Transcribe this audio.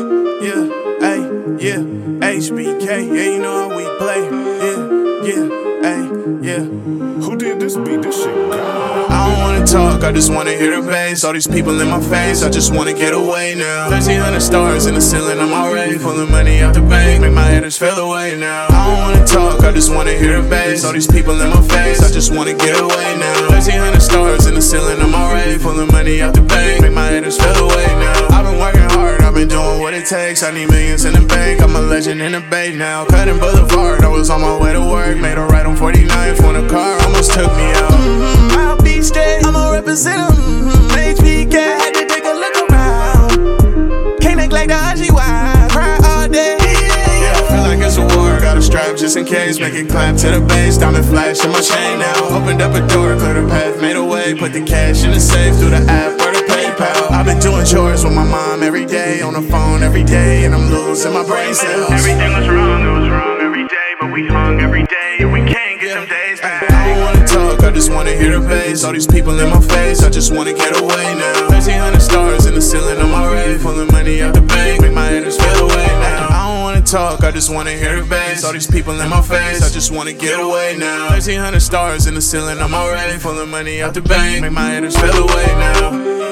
Yeah, hey, yeah, HBK, yeah, you know how we play. Yeah, hey, yeah. Who did this beat? This shit gone. I don't wanna talk, I just wanna hear the bass. All these people in my face, I just wanna get away now. 1,300 stars in the ceiling, I'm already pulling money out the bank, make my haters fell away now. I don't wanna talk, I just wanna hear the bass. All these people in my face, I just wanna get away now. 1,300 stars in the ceiling, I'm already pulling money out the bank, make my haters fell away now. I've been working hard, I've been doing what it takes. I need millions in the bank, I'm a legend in the bay now. Cutting Boulevard, I was on my way to work, made a right on 49th when a car almost took me out. I'll be straight, I'ma represent him. HBK, had to take a look around. Can't act like the OGY, cry all day. Yeah, I feel like it's a war, got a strap just in case. Make it clap to the bass, diamond flash in my chain now. Opened up a door, cleared a path, made a way. Put the cash in the safe through the app or the PayPal. I've been doing chores with my mom every day, on the phone every day, and I'm losing my brain cells. Everything was wrong, it was wrong every day, but we hung every day, and we can't get them days back. I don't wanna talk, I just wanna hear the bass. All these people in my face, I just wanna get away now. 1,300 stars in the ceiling, I'm already pulling money out the bank, make my haters fell away now. I don't wanna talk, I just wanna hear the bass. All these people in my face, I just wanna get away now. 1,300 stars in the ceiling, I'm already pulling money out the bank, make my haters fell away now.